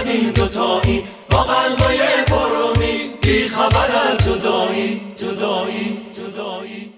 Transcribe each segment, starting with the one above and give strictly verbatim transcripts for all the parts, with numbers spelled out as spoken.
زدیم دوتایی با قلبای پرومی بی خبر از جدایی جدایی جدایی.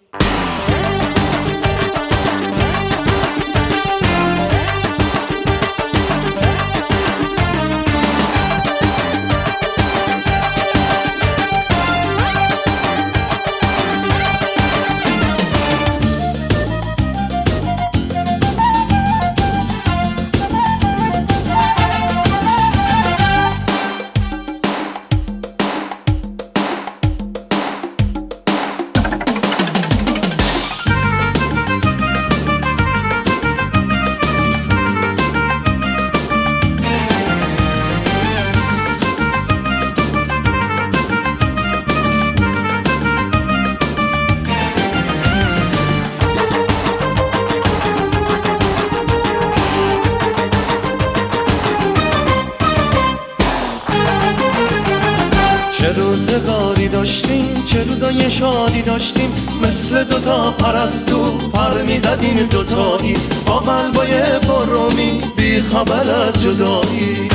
چه روزگاری داشتیم، چه روزای شادی داشتیم، مثل دوتا پرستو پر میزدیم دوتایی با قلبای پرومی بی خبر از جدایی.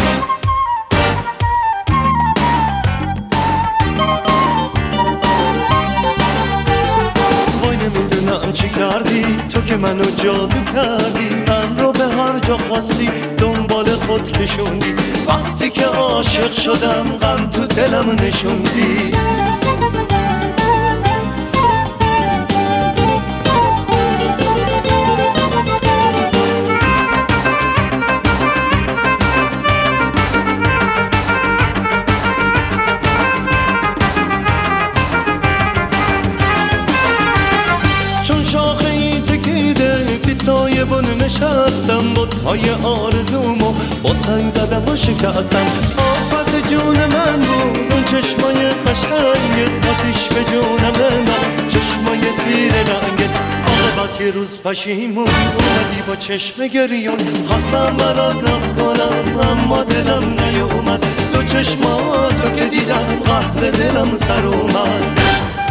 وای نمیدونم چی کردی تو که منو جادو کردی، من رو به هر جا خواستی دنبال خود کشوندی، وقتی که عاشق شدم غم تو دلم نشوندی. چون شاخه این تکیده بی سایه بن نشستم، بت‌های آرزومو با سنگ زدم و شکستم. آفت جون من بود اون چشمای قشنگت، آتیش به جونم انداخت چشمای تیر رنگت. عاقبت یه روز پشیمون اومدی با چشم گریون، خواستم برات ناز کنم اما دلم نیومد، دو چشماتو که دیدم قهر دلم سر اومد.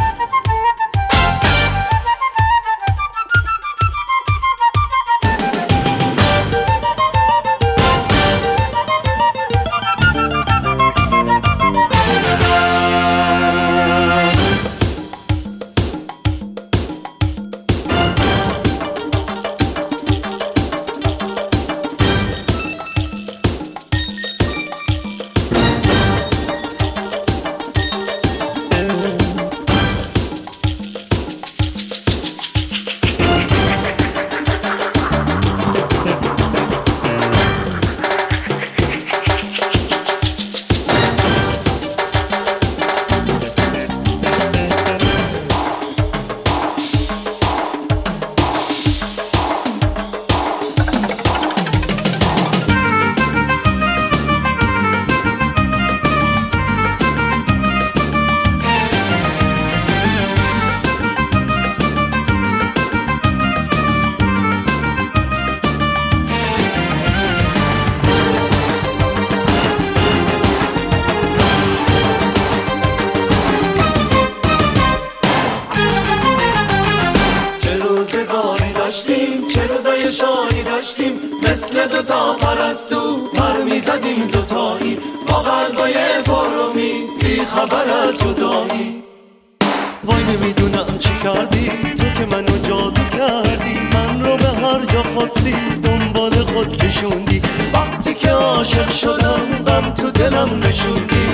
چه روزای شادی داشتیم، مثل دوتا پرستو پر میزدیم دوتایی با قلبای پرومی بی خبر از جدایی. وای نمیدونم چی کردی تو که منو جادو کردی، من رو به هر جا خواستی دنبال خود کشوندی، وقتی که عاشق شدم غم تو دلم نشوندی.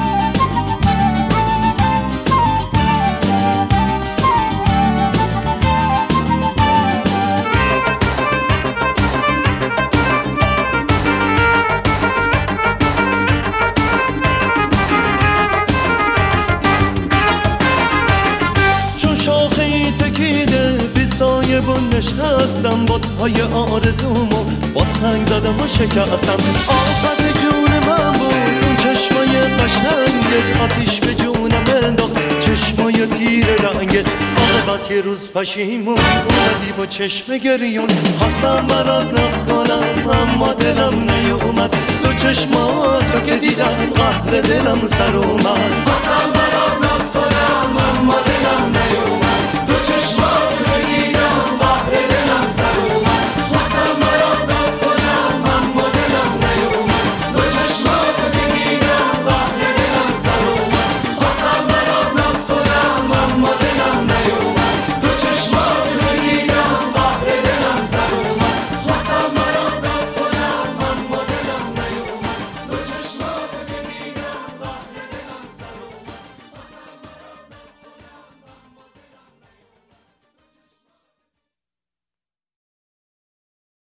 بن نشستم بت‌های آرزومو با سنگ زدم و شکستم. آفت جون من بود اون چشمای قشنگت، آتیش به جونم انداخت چشمای تیر رنگت. عاقبت یه روز پشیمون اومدی با چشم گریون، خواستم برات ناز کنم اما دلم نیومد، دو چشماتو که دیدم قهر دلم سر اومد. خواستم برات